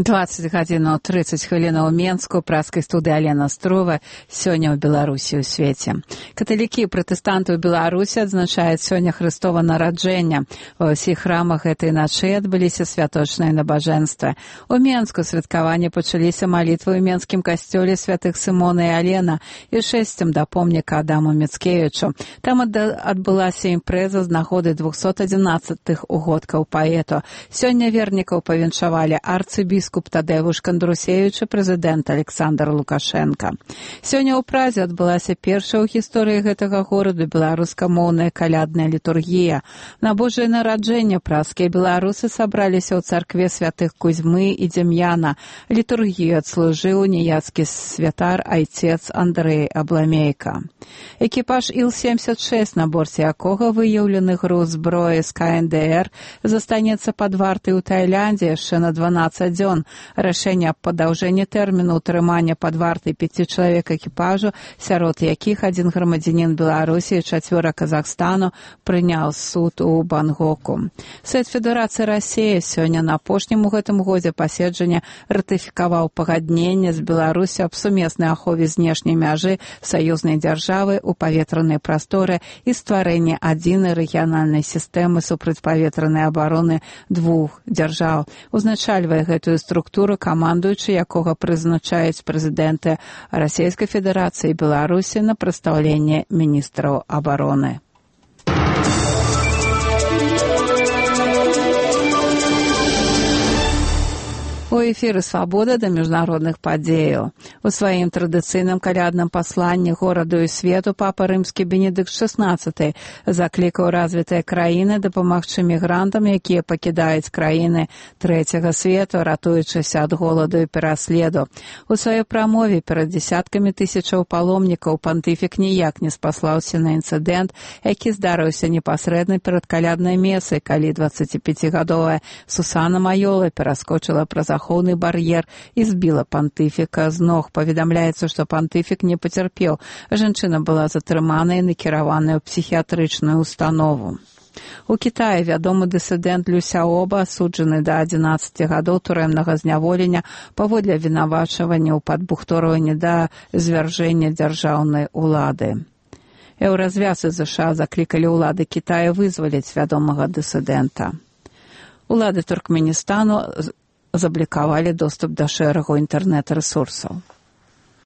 20:30 ў Менску, праскай студыі Алена Строва, сёння ў Беларусі ў свеце. Каталікі і пратэстанты ў Беларусі адзначаюць сёння Хрыстова нараджэння. Ва ўсіх храмах гэтай начы адбыліся святочныя набажэнствы. У Менску святкаванне пачаліся малітвы ў Менскім касцёле святых Сымона і Алена і шэсцем да помніка Адаму Міцкевічу. Там адбылася імпрэза з нагоды 211-х угодкаў паэту. Сёння вернікаў павіншавалі арцыбіскуп Тадеуш Кандрусевіч і прэзідэнт Александр Лукашенко. Сёння ў Празе адбылася першая ў гісторыі гэтага гораду беларускамоўная калядная літургія. На Божае нараджэнне празскія беларусы сабраліся ў царкве святых Кузьмы і Дзем'яна. Літургію адслужыў уніяцкі святар айцец Андрэй Абламейка. Экіпаж Іл-76, на борце якога выяўлены груз зброі з КНДР, застанецца пад вартай у Таіландзе яшчэ на 12 дзён. Рашэнне аб падаўжэнні тэрміну ўтрымання пад вартай 5 чалавек экіпажу, сярод якіх адзін грамадзянін Беларусі і 4 Казахстану, прыняў суд у Бангоку. Сэт Федэрацыі Расіі сёння на апошнім у гэтым годзе паседжання ратыфікаваў пагадненне з Беларусі аб сумеснай ахове знешняй мяжы саюзнай дзяржавы ў паветранай прасторы і стварэнні адзінай рэгіянальнай сістэмы супрацьпаветранай абароны двух дзяржаў. Узначальвае гэтую структуру камандуючы, якога прызначаюць прэзідэнты Расійскай Федэрацыі і Беларусі на прадстаўленне міністраў абароны. У эфіры «Свабода» да міжнародных падзеяў. У сваім традыцыйным калядным пасланні гораду і свету папа рымскі Бенедыкт XVI заклікаў развітыя краіны дапамагчы мігрантам, якія пакідаюць краіны трэцяга свету, ратуючыся ад голаду і пераследу. У сваёй прамове перад дзесяткамі тысячаў паломнікаў пантыфік ніяк не спаслаўся на інцыдэнт, які здарыўся непасрэдна перад каляднай месай, калі 25-гадовая Сусана Майола пераскочыла праз ахоўны бар'ер і збіла пантыфіка з ног. Паведамляецца, што пантыфік не пацярпеў. Жанчына была затрыманая і накіраваная ў псіхіятрычную установу. У Кітаі вядомы дысідэнт Лю Сяоба асуджаны да 11 гадоў турэмнага зняволення паводле абвінавачвання ў падбухторванні да звяржэння дзяржаўнай улады. Еўразвяз і ЗША заклікалі ўлады Кітая вызваліць вядомага дысідэнта. Улады Туркменістану заблокавали доступ до шэрагу інтэрнэт-рэсурсаў.